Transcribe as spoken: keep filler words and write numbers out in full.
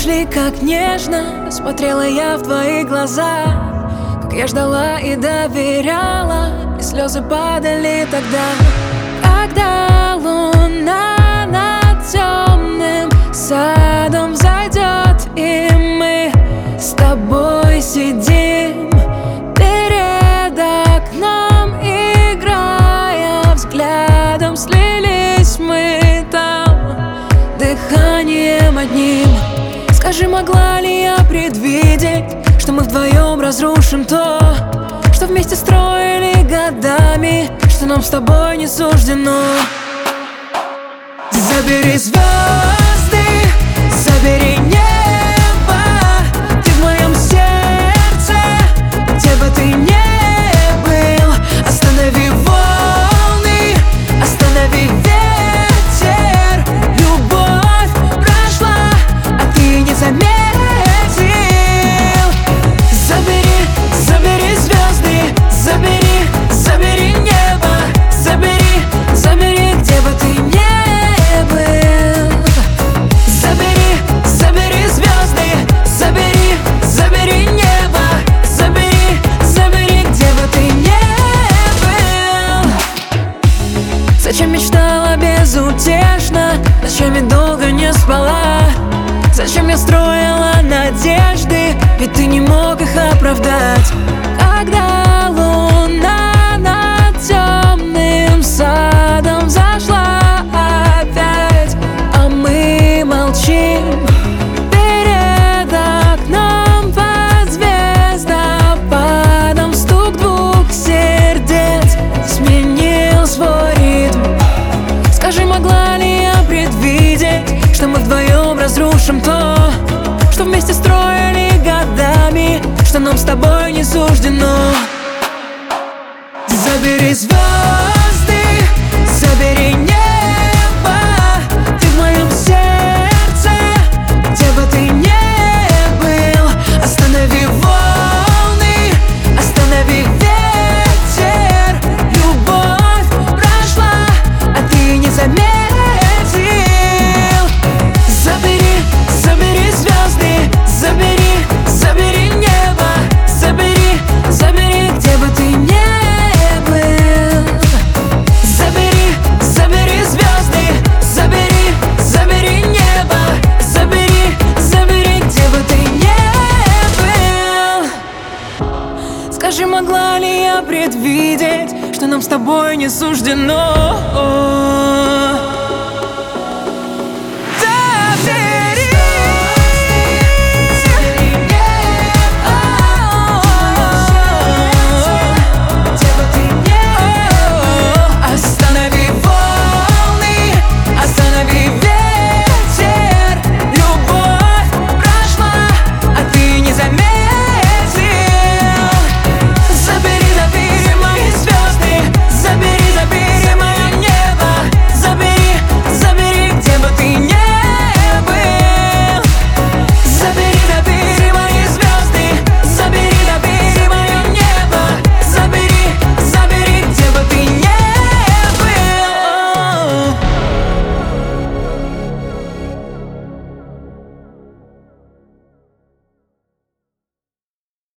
Нашли, как нежно смотрела я в твои глаза, как я ждала и доверяла, и слезы падали тогда, когда луна над темным садом взойдет, и мы с тобой сидим перед окном, играя взглядом, слились мы там дыханием одним. Скажи, могла ли я предвидеть, что мы вдвоем разрушим то, что вместе строили годами, что нам с тобой не суждено? Забери звезды, забери небо, ты в моем сердце, где бы ты ни был. Останови волны, останови ветер, любовь прошла, а ты не заметил. Забери, забери звезды, забери, забери небо, забери, забери, где бы ты ни был. Забери, забери звезды, забери, забери небо, забери, забери, где бы ты ни был. Зачем мечтала безутешно, ночами долго не спала? Зачем я строила надежды, ведь ты не мог их оправдать? Когда луна над темным садом зашла опять, а мы молчим перед окном под звездопадом, стук двух сердец сменил свой ритм. Скажи, могла ли я предвидеть, что мы вдвоем разрушим то, что вместе строили годами, что нам с тобой не суждено? Забери звезды, забери небо, ты в моем сердце, где бы ты ни был. Останови волны, останови ветер, любовь прошла, а ты не заметил. Забери, забери звезды, забери, забери небо, забери, забери, где бы ты ни был. Забери, забери звезды, забери, забери небо, забери, забери, где бы ты ни был. Скажи, могла ли я предвидеть, что нам с тобой не суждено?